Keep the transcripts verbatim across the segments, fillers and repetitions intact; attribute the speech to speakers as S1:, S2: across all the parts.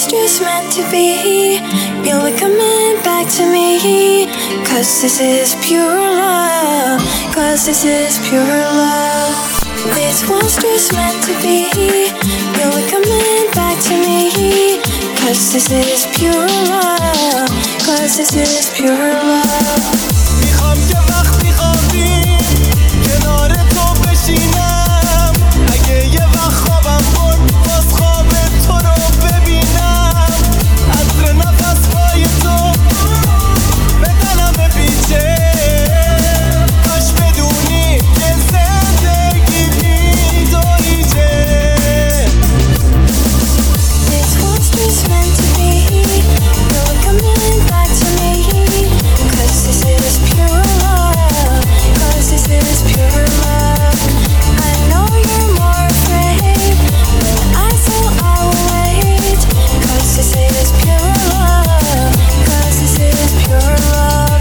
S1: was just meant to be. You'll be coming back to me. Cause this is pure love. Cause this is pure love. This was just meant to be. You'll be coming back to me. Cause this is pure love. Cause this is pure love.
S2: میخوام که وقتی خوابی کنار تو بشینم. اگه یه وقت خوابم برد باز خواب تو رو ببینم. عطر نفس‌های تو به دلم پیچه. کاش بدونی که زندگی بی تو هیچه.
S1: This was just meant to be. You're coming back to me. Cause this is pure love. Cause this is pure love. I know you're more afraid, but I still I will wait. Cause this is pure love. Cause this is pure love.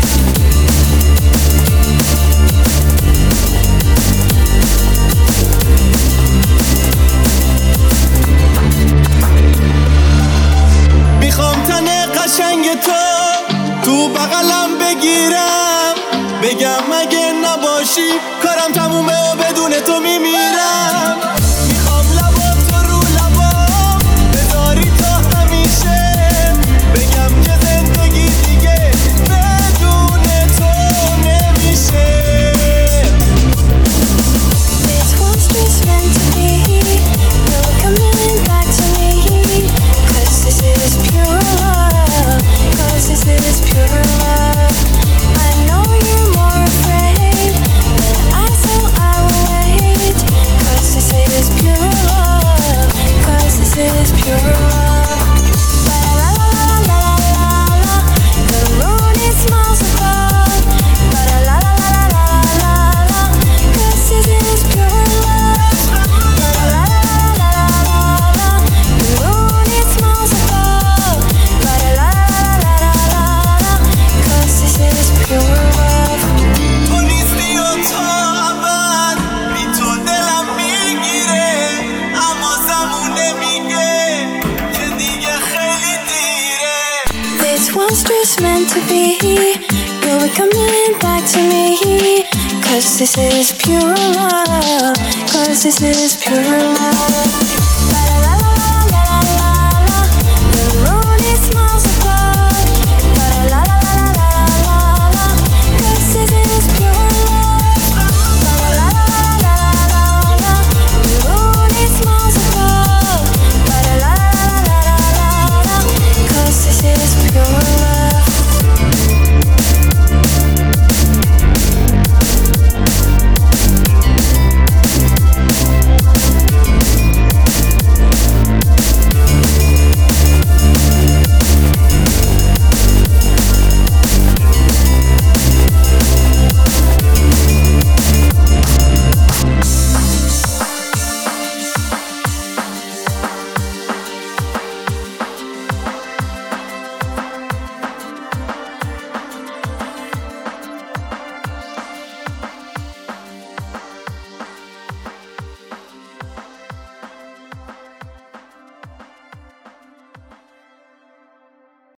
S2: میخوام تن قشنگ تو تو بغلم بگیرم. بگم اگه نباشی کارم تمومه و بدون تو میمیرم. میخوام لبات تو رو لبام بذاری تا همیشه. بگم که زندگی دیگه بدون تو نمیشه.
S1: This was just meant to be. You're coming back to me. Cause this is pure love. Cause this is pure love. I know you're more afraid, but I still I will wait. Cause this is pure love. Cause this is pure love. La la la la la la la. The moon it smiles above. La la la la la la la. Cause this is pure love. La la la la la la. The moon it smiles above. La la la la la. Cause this is pure love.
S2: تو نیستی و تا ابد بی تو دلم میگیره. اما زمونه میگه که دیگه خیلی دیره.
S1: This was just meant to be. You'll be coming back to me. Cause this is pure love. Cause this is pure love.